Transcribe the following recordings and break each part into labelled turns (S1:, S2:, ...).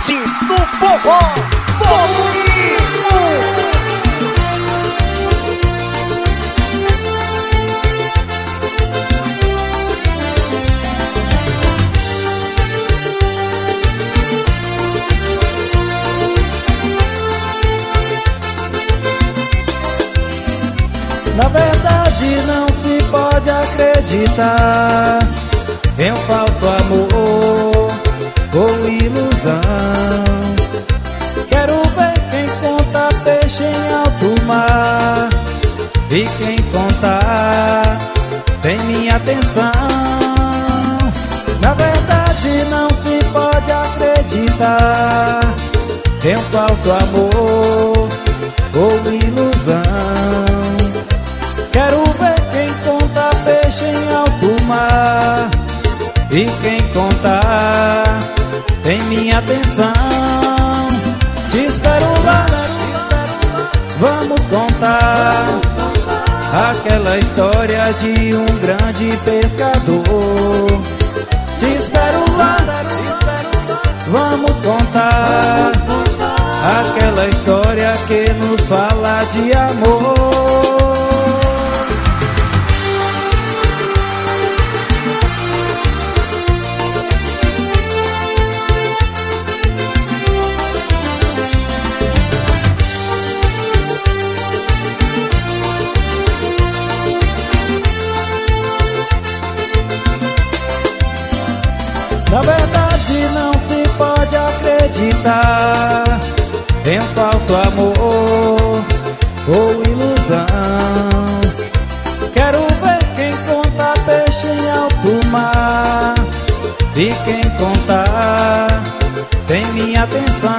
S1: Hit no forró, volume 1.
S2: Na verdade não se pode acreditar em um falso amor ou ilusão. Quero ver quem conta peixe em alto mar, e quem contar tem minha atenção. Na verdade não se pode acreditar em um falso amor ou ilusão. Quero ver quem conta peixe em alto mar, e quem contar tem minha atenção. Te espero lá, vamos contar aquela história de um grande pescador. Te espero lá, vamos contar aquela história que nos fala de amor. Na verdade não se pode acreditar em um falso amor ou ilusão. Quero ver quem conta peixe em alto mar, e quem contar tem minha atenção.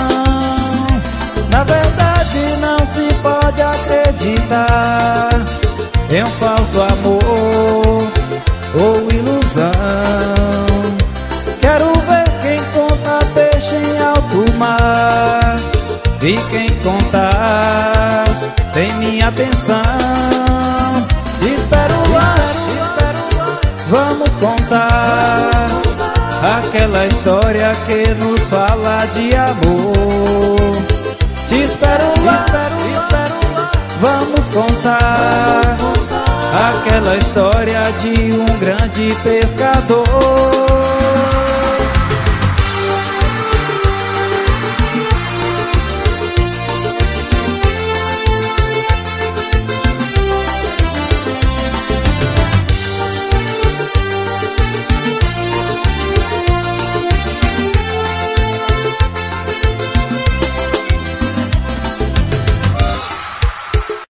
S2: Na verdade não se pode acreditar em um falso amor ou ilusão. Quero ver quem conta peixe em alto mar, e quem contar tem minha atenção. Te espero lá, vamos contar aquela história que nos fala de amor. Te espero lá, vamos contar aquela história de um grande pescador.